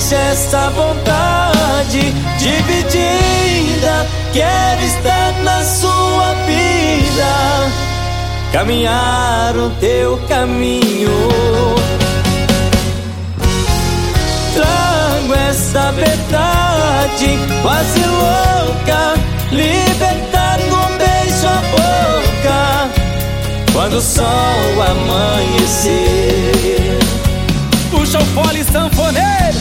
Deixa essa vontade dividida. Quero estar na sua vida, caminhar o teu caminho. Trago essa verdade quase louca, libertar num beijo a boca, quando o sol amanhecer. Puxa o fole, sanfoneiro.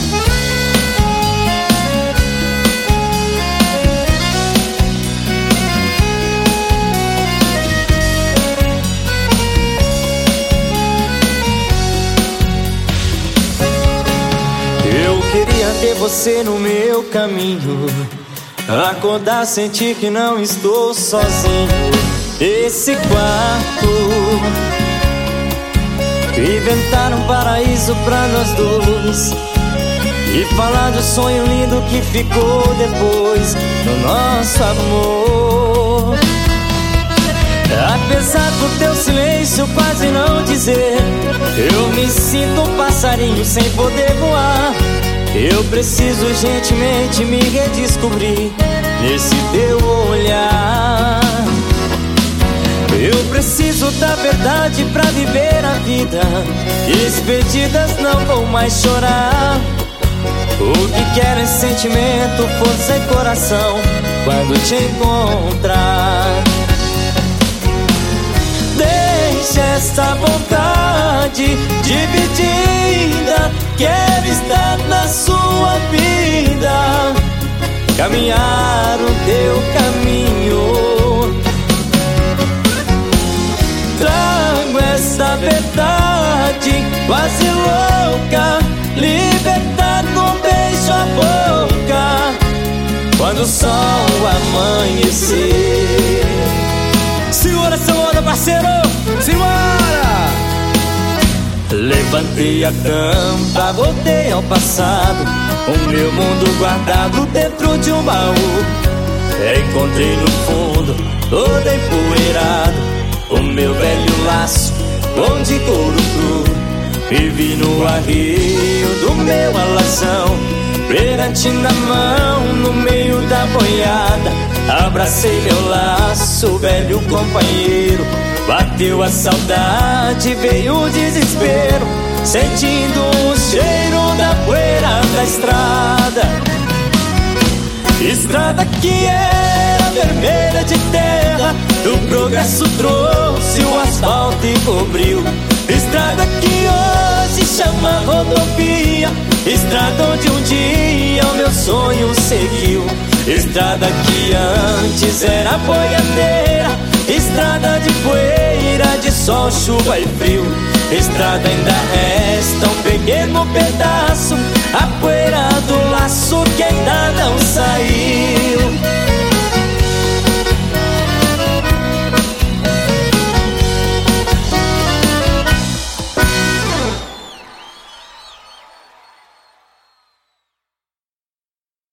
Eu queria ter você no meu caminho, acordar, sentir que não estou sozinho. Esse quarto, inventar um paraíso pra nós dois, e falar do sonho lindo que ficou depois do nosso amor. Apesar do teu silêncio quase não dizer, eu me sinto um passarinho sem poder voar. Eu preciso urgentemente me redescobrir nesse teu olhar. Eu preciso da verdade pra viver a vida. Despedidas não vou mais chorar. O que quero é sentimento, força e coração quando te encontrar. Deixa essa vontade dividida. Quero estar na sua vida, caminhar o teu caminho. Trago essa verdade quase louca, libertar num beijo a boca, quando o sol amanhecer. Segura essa onda, parceiro! Simbora! Levantei a tampa, voltei ao passado, o meu mundo guardado dentro de um baú. Encontrei no fundo, todo empoeirado, o meu velho laço, bom de couro cru. Me vi no arreio do meu alazão, perante na mão, no meio da boiada. Abracei meu laço, velho companheiro. Bateu a saudade, veio o desespero, sentindo o cheiro da poeira da estrada. Estrada que era vermelha de terra, o progresso trouxe o asfalto e cobriu. Estrada que hoje chama rodovia, estrada onde um dia o meu sonho seguiu. Estrada que antes era boiadeira, estrada de poeira, de sol, chuva e frio. Estrada ainda resta um pequeno pedaço, a poeira do laço que ainda não saiu.